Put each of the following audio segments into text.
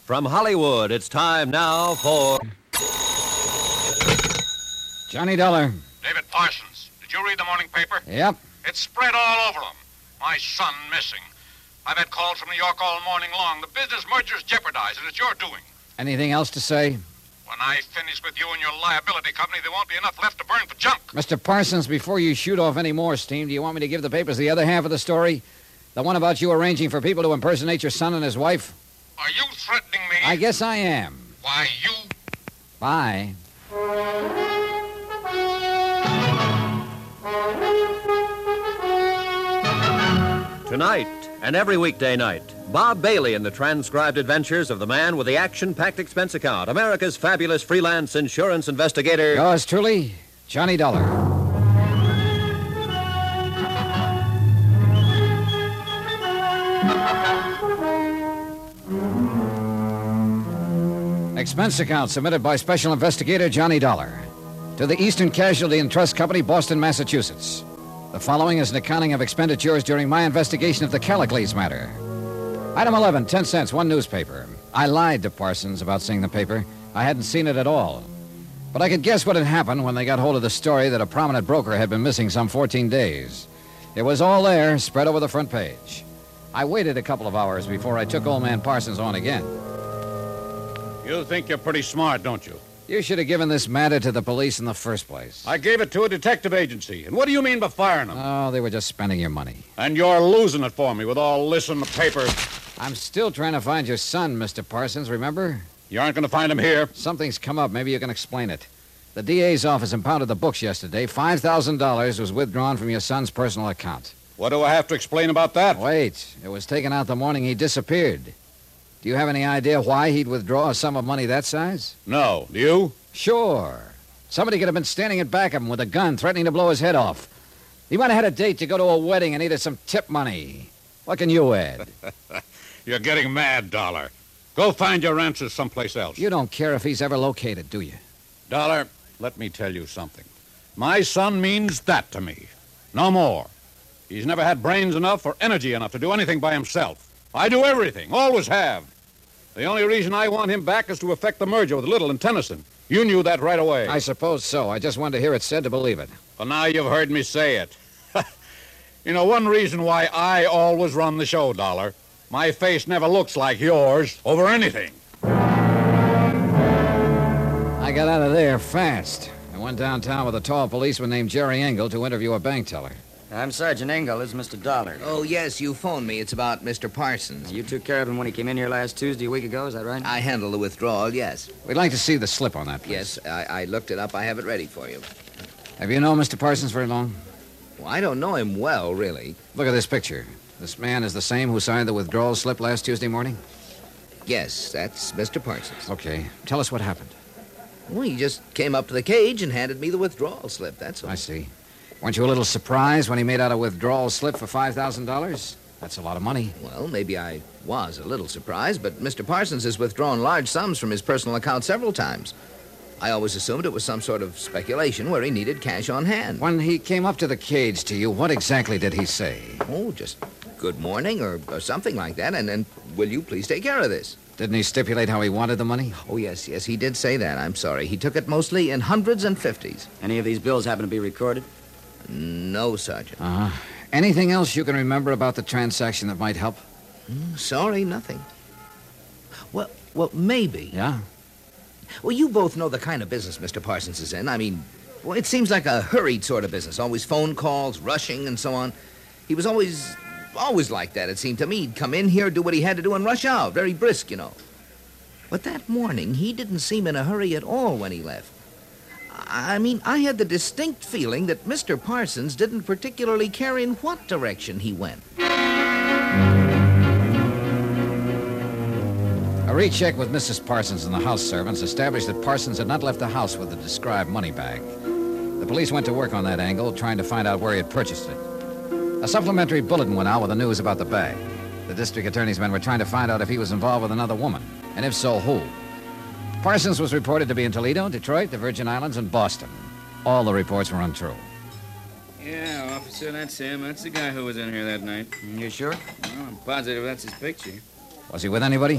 From Hollywood, it's time now for... Johnny Dollar. David Parsons, did you read the morning paper? Yep. It's spread all over them. My son missing. I've had calls from New York all morning long. The business merger's jeopardized, and it's your doing. Anything else to say? When I finish with you and your liability company, there won't be enough left to burn for junk. Mr. Parsons, before you shoot off any more steam, do you want me to give the papers the other half of the story? The one about you arranging for people to impersonate your son and his wife? Are you threatening me? I guess I am. Why, you... Bye. Tonight and every weekday night, Bob Bailey in the transcribed adventures of the man with the action-packed expense account, America's fabulous freelance insurance investigator... Yours truly, Johnny Dollar. Expense account submitted by Special Investigator Johnny Dollar to the Eastern Casualty and Trust Company, Boston, Massachusetts. The following is an accounting of expenditures during my investigation of the Callicles matter. Item 11, 10 cents, one newspaper. I lied to Parsons about seeing the paper. I hadn't seen it at all. But I could guess what had happened when they got hold of the story that a prominent broker had been missing some 14 days. It was all there, spread over the front page. I waited a couple of hours before I took old man Parsons on again. You think you're pretty smart, don't you? You should have given this matter to the police in the first place. I gave it to a detective agency. And what do you mean by firing them? Oh, they were just spending your money. And you're losing it for me with all this in the paper. I'm still trying to find your son, Mr. Parsons, remember? You aren't going to find him here. Something's come up. Maybe you can explain it. The DA's office impounded the books yesterday. $5,000 was withdrawn from your son's personal account. What do I have to explain about that? Wait. It was taken out the morning he disappeared. Do you have any idea why he'd withdraw a sum of money that size? No. Do you? Sure. Somebody could have been standing in back of him with a gun, threatening to blow his head off. He might have had a date to go to a wedding and needed some tip money. What can you add? You're getting mad, Dollar. Go find your answers someplace else. You don't care if he's ever located, do you? Dollar, let me tell you something. My son means that to me. No more. He's never had brains enough or energy enough to do anything by himself. I do everything, always have. The only reason I want him back is to effect the merger with Little and Tennyson. You knew that right away. I suppose so. I just wanted to hear it said to believe it. Well, now you've heard me say it. You know, one reason why I always run the show, Dollar. My face never looks like yours over anything. I got out of there fast. I went downtown with a tall policeman named Jerry Engel to interview a bank teller. I'm Sergeant Engel. This is Mr. Dollar. Oh, yes, you phoned me. It's about Mr. Parsons. You took care of him when he came in here last Tuesday a week ago, is that right? I handled the withdrawal, yes. We'd like to see the slip on that, please. Yes, I looked it up. I have it ready for you. Have you known Mr. Parsons very long? Well, I don't know him well, really. Look at this picture. This man is the same who signed the withdrawal slip last Tuesday morning? Yes, that's Mr. Parsons. Okay. Tell us what happened. Well, he just came up to the cage and handed me the withdrawal slip, that's all. I see. Weren't you a little surprised when he made out a withdrawal slip for $5,000? That's a lot of money. Well, maybe I was a little surprised, but Mr. Parsons has withdrawn large sums from his personal account several times. I always assumed it was some sort of speculation where he needed cash on hand. When he came up to the cage to you, what exactly did he say? Oh, just good morning or something like that, and then, will you please take care of this? Didn't he stipulate how he wanted the money? Oh, yes, he did say that. I'm sorry. He took it mostly in hundreds and fifties. Any of these bills happen to be recorded? No, Sergeant. Anything else you can remember about the transaction that might help? Sorry, nothing. Well, maybe. Yeah? Well, you both know the kind of business Mr. Parsons is in. I mean, well, it seems like a hurried sort of business. Always phone calls, rushing, and so on. He was always like that, it seemed to me. He'd come in here, do what he had to do, and rush out. Very brisk, you know. But that morning, he didn't seem in a hurry at all when he left. I mean, I had the distinct feeling that Mr. Parsons didn't particularly care in what direction he went. A recheck with Mrs. Parsons and the house servants established that Parsons had not left the house with the described money bag. The police went to work on that angle, trying to find out where he had purchased it. A supplementary bulletin went out with the news about the bag. The district attorney's men were trying to find out if he was involved with another woman, and if so, who. Parsons was reported to be in Toledo, Detroit, the Virgin Islands, and Boston. All the reports were untrue. Yeah, officer, that's him. That's the guy who was in here that night. You sure? Well, I'm positive that's his picture. Was he with anybody?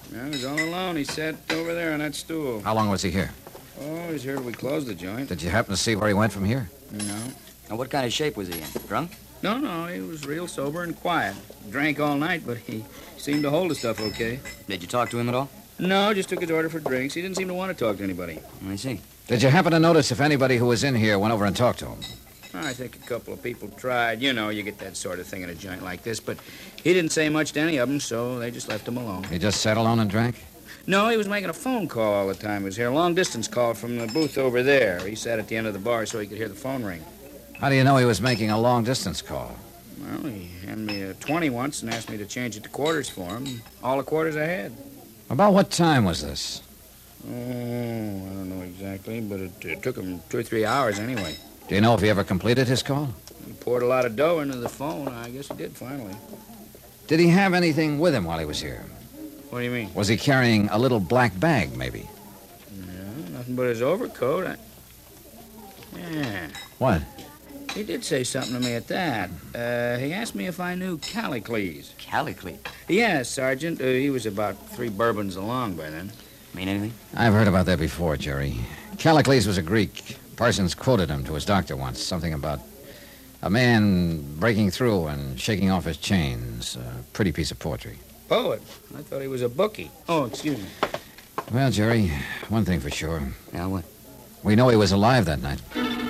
No, he was all alone. He sat over there on that stool. How long was he here? Oh, he's here till we closed the joint. Did you happen to see where he went from here? No. And what kind of shape was he in? Drunk? No, he was real sober and quiet. Drank all night, but he seemed to hold his stuff okay. Did you talk to him at all? No, just took his order for drinks. He didn't seem to want to talk to anybody. I see. Did you happen to notice if anybody who was in here went over and talked to him? I think a couple of people tried. You know, you get that sort of thing in a joint like this, but he didn't say much to any of them, so they just left him alone. He just sat alone and drank? No, he was making a phone call all the time. He was here, a long-distance call from the booth over there. He sat at the end of the bar so he could hear the phone ring. How do you know he was making a long-distance call? Well, he handed me a 20 once and asked me to change it to quarters for him. All the quarters I had. About what time was this? Oh, I don't know exactly, but it took him 2 or 3 hours anyway. Do you know if he ever completed his call? He poured a lot of dough into the phone. I guess he did finally. Did he have anything with him while he was here? What do you mean? Was he carrying a little black bag, maybe? No, nothing but his overcoat. Yeah. What? He did say something to me at that. He asked me if I knew Callicles. Callicles? Yes, Sergeant. He was about 3 bourbons along by then. Mean anything? I've heard about that before, Jerry. Callicles was a Greek. Parsons quoted him to his doctor once, something about a man breaking through and shaking off his chains. A pretty piece of poetry. Poet? I thought he was a bookie. Oh, excuse me. Well, Jerry, one thing for sure. Yeah, what? We know he was alive that night.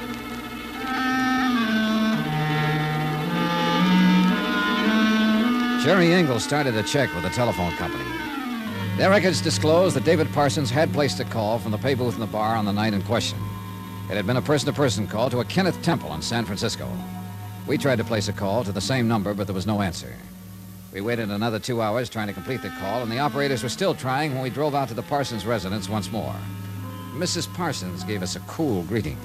Jerry Engel started a check with the telephone company. Their records disclosed that David Parsons had placed a call from the pay booth in the bar on the night in question. It had been a person-to-person call to a Kenneth Temple in San Francisco. We tried to place a call to the same number, but there was no answer. We waited another 2 hours trying to complete the call, and the operators were still trying when we drove out to the Parsons residence once more. Mrs. Parsons gave us a cool greeting.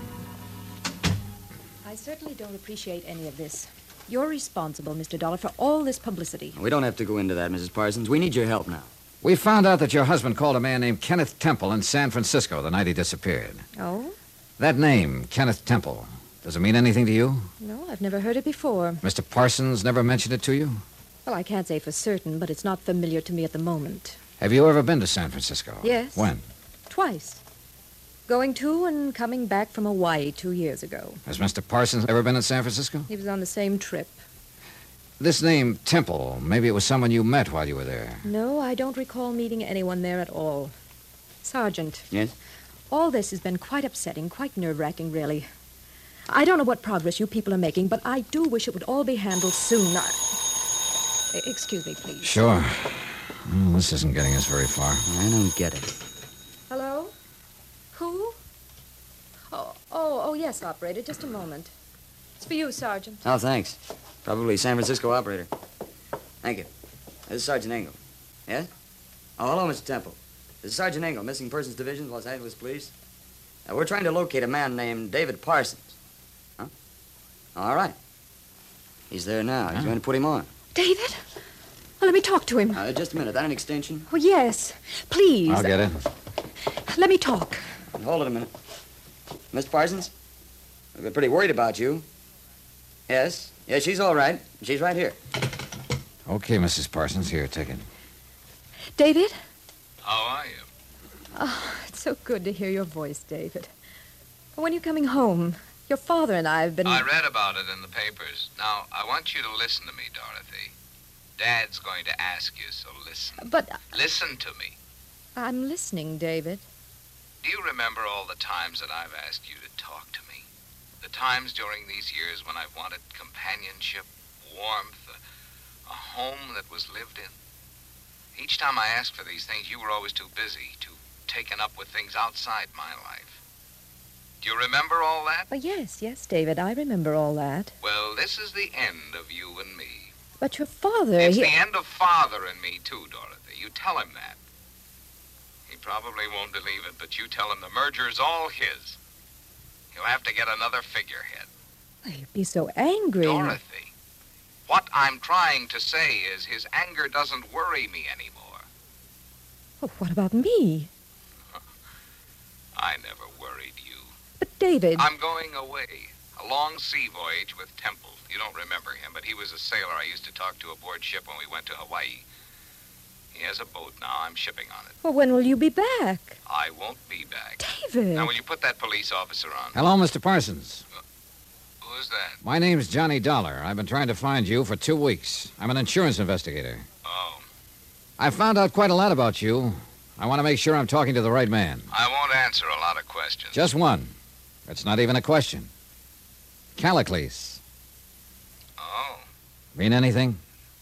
I certainly don't appreciate any of this. You're responsible, Mr. Dollar, for all this publicity. We don't have to go into that, Mrs. Parsons. We need your help now. We found out that your husband called a man named Kenneth Temple in San Francisco the night he disappeared. Oh? That name, Kenneth Temple, does it mean anything to you? No, I've never heard it before. Mr. Parsons never mentioned it to you? Well, I can't say for certain, but it's not familiar to me at the moment. Have you ever been to San Francisco? Yes. When? Twice. Going to and coming back from Hawaii 2 years ago. Has Mr. Parsons ever been in San Francisco? He was on the same trip. This name, Temple, maybe it was someone you met while you were there. No, I don't recall meeting anyone there at all. Sergeant. Yes? All this has been quite upsetting, quite nerve-wracking, really. I don't know what progress you people are making, but I do wish it would all be handled soon. Excuse me, please. Sure. Well, this isn't getting us very far. I don't get it. Hello? Who? Oh, yes, operator. Just a moment. It's for you, Sergeant. Oh, thanks. Probably San Francisco operator. Thank you. This is Sergeant Engel. Yes? Oh, hello, Mr. Temple. This is Sergeant Engel, Missing Persons Division, Los Angeles Police. We're trying to locate a man named David Parsons. Huh? All right. He's there now. He's going to put him on. David? Well, let me talk to him. Just a minute. That an extension? Oh, yes. Please. I'll get it. Let me talk. Hold it a minute. Miss Parsons? We've been pretty worried about you. Yes? Yes, she's all right. She's right here. Okay, Mrs. Parsons. Here, take it. David? How are you? Oh, it's so good to hear your voice, David. When are you coming home? Your father and I have been... I read about it in the papers. Now, I want you to listen to me, Dorothy. Dad's going to ask you, so listen. But... Listen to me. I'm listening, David. Do you remember all the times that I've asked you to talk to me? The times during these years when I've wanted companionship, warmth, a home that was lived in? Each time I asked for these things, you were always too busy, too taken up with things outside my life. Do you remember all that? Oh, yes, David, I remember all that. Well, this is the end of you and me. But your father, It's the end of Father and me, too, Dorothy. You tell him that. He probably won't believe it, but you tell him the merger's all his. He'll have to get another figurehead. You'd be so angry. Dorothy, what I'm trying to say is his anger doesn't worry me anymore. Oh, what about me? I never worried you. But, David... I'm going away. A long sea voyage with Temple. You don't remember him, but he was a sailor I used to talk to aboard ship when we went to Hawaii. He He has a boat now. I'm shipping on it. Well, when will you be back? I won't be back. David. Now, will you put that police officer on? Hello, Mr. Parsons. Who's that? My name's Johnny Dollar. I've been trying to find you for 2 weeks. I'm an insurance investigator. Oh. I found out quite a lot about you. I want to make sure I'm talking to the right man. I won't answer a lot of questions. Just one. It's not even a question. Callicles. Oh. Mean anything?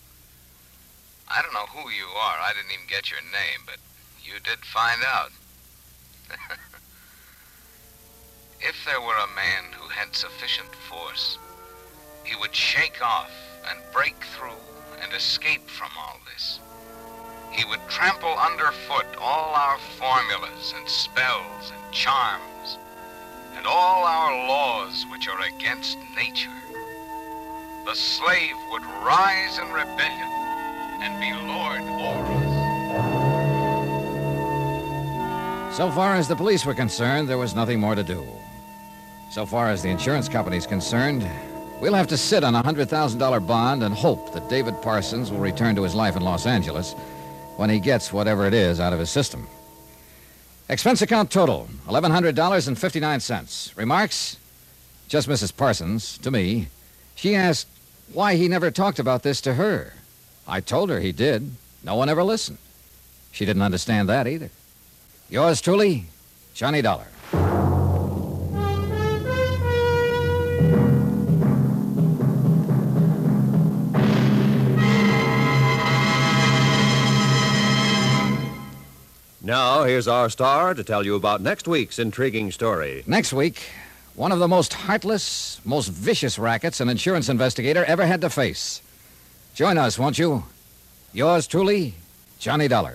I don't know who you are. I didn't even get your name, but you did find out. If there were a man who had sufficient force, he would shake off and break through and escape from all this. He would trample underfoot all our formulas and spells and charms and all our laws which are against nature. The slave would rise in rebellion and be lord over us. So far as the police were concerned, there was nothing more to do. So far as the insurance company's concerned, we'll have to sit on a $100,000 bond and hope that David Parsons will return to his life in Los Angeles when he gets whatever it is out of his system. Expense account total, $1,100.59. Remarks? Just Mrs. Parsons, to me. She asked why he never talked about this to her. I told her he did. No one ever listened. She didn't understand that either. Yours truly, Johnny Dollar. Now, here's our star to tell you about next week's intriguing story. Next week, one of the most heartless, most vicious rackets an insurance investigator ever had to face. Join us, won't you? Yours truly, Johnny Dollar.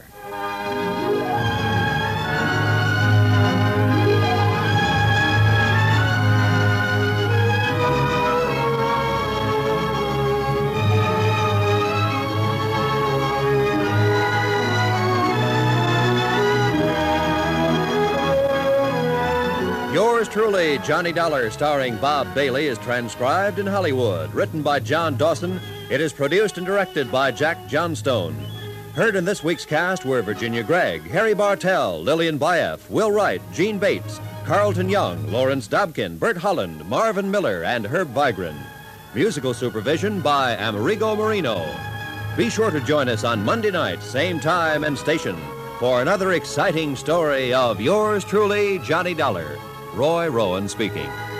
Yours truly, Johnny Dollar, starring Bob Bailey, is transcribed in Hollywood. Written by John Dawson, it is produced and directed by Jack Johnstone. Heard in this week's cast were Virginia Gregg, Harry Bartell, Lillian Bayef, Will Wright, Gene Bates, Carlton Young, Lawrence Dobkin, Bert Holland, Marvin Miller, and Herb Vigran. Musical supervision by Amerigo Marino. Be sure to join us on Monday night, same time and station, for another exciting story of yours truly, Johnny Dollar. Roy Rowan speaking.